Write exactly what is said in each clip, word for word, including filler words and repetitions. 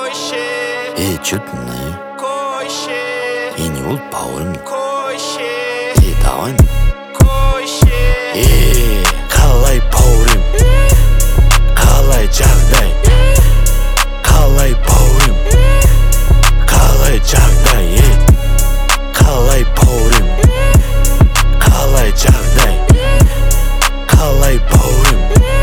ey чудный, ey не ul поварим, ey давай, ey қалай поварим, қалай жағдай, қалай поварим, қалай жағдай, ey қалай поварим, қалай жағдай, қалай поварим,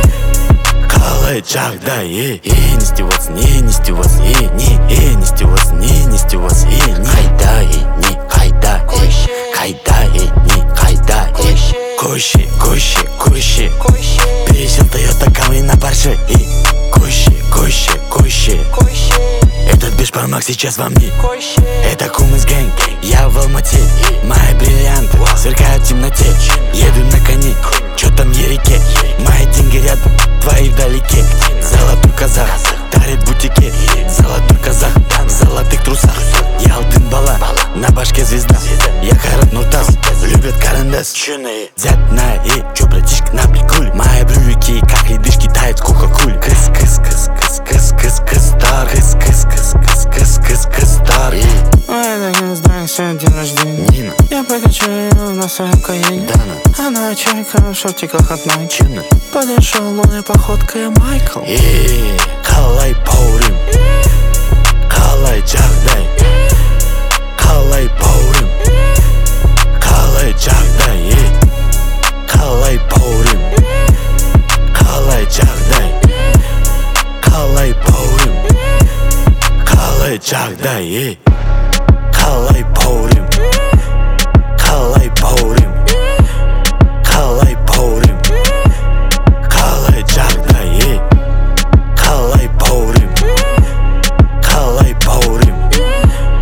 қалай жағдай, ey ey не издеваться, не не издеваться, ey не ey не издеваться, не не издеваться, ey не қайда, ey не қайда, ey қайда, ey не қайда, ey көше көше көше пересел Тойота Камри на Порше, ey көше көше көше этот бешбармак сейчас во мне, это Кумыс гэнг, я в Алмате, мои бриллианты сверкают в темноте, еду на коне, чё там ереке, мои деньги рядом, твои вдалеке, золотой казах дарит в бутике, золотой казах в золотых трусах, я алтын бала, на башке звезда, я Кайрат Нуртас, любят карандаш, взять на и, чё братишка на приколе, мои брюки как ледышки тают в кока-коле, кыс кыс кыс кыс кыс кыс кыс стар, кыс кыс кыс кыс кыс кыс кыс стар. Ой, так не знаю, сегодня день рождения Нина, я покачу ее на своем каене, Дана, она чайка в шортиках от Nike. Чина, Подошел лунной походкой Майкл. ey қалай поварим, қалай жағдай, қалай поварим, қалай жағдай, ey қалай поварим, қалай жағдай, қалай поварим, қалай жағдай, ey қалай поварим, қалай поварим, қалай поварим, қалай жағдай, ey қалай поварим, қалай поварим,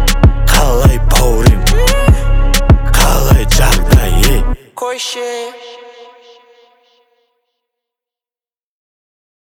қалай поварим, қалай жағдай, ey Көше